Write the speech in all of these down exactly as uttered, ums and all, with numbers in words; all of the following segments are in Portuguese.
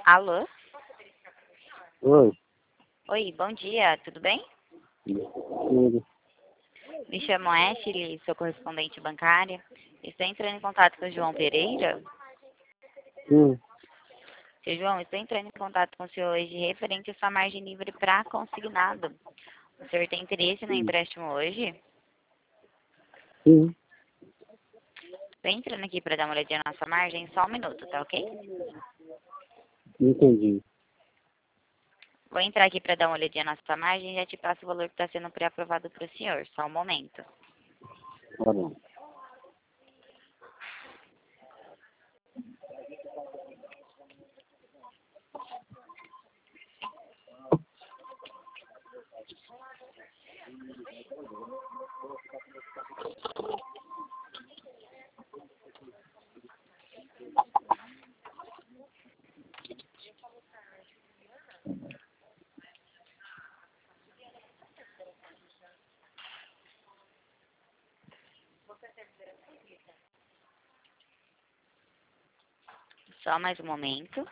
Alô? Oi, Oi, bom dia, tudo bem? tudo. Me chamo Ashley, sou correspondente bancária. Estou entrando em contato com o João Pereira. Sim, Seu João, estou entrando em contato com o senhor hoje referente à sua margem livre para consignado. O senhor tem interesse no sim, empréstimo hoje? sim, Estou entrando aqui para dar uma olhadinha na nossa margem, só um minuto, tá ok? entendi. Vou entrar aqui para dar uma olhadinha na nossa margem e já te passo o valor que está sendo pré-aprovado para o senhor, só um momento. Tá bom. Só mais um momento.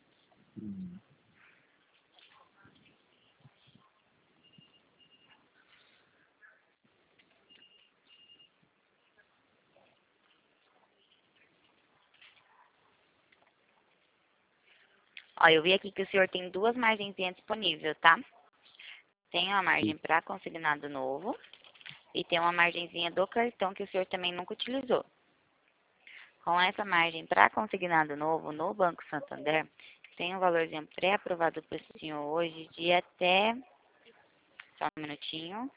Ó, eu vi aqui que o senhor tem duas margenzinhas disponíveis, tá? Tem uma margem para consignado novo e tem uma margenzinha do cartão que o senhor também nunca utilizou. Com essa margem para consignado novo no Banco Santander, tem um valorzinho pré-aprovado para o senhor hoje de até... Só um minutinho.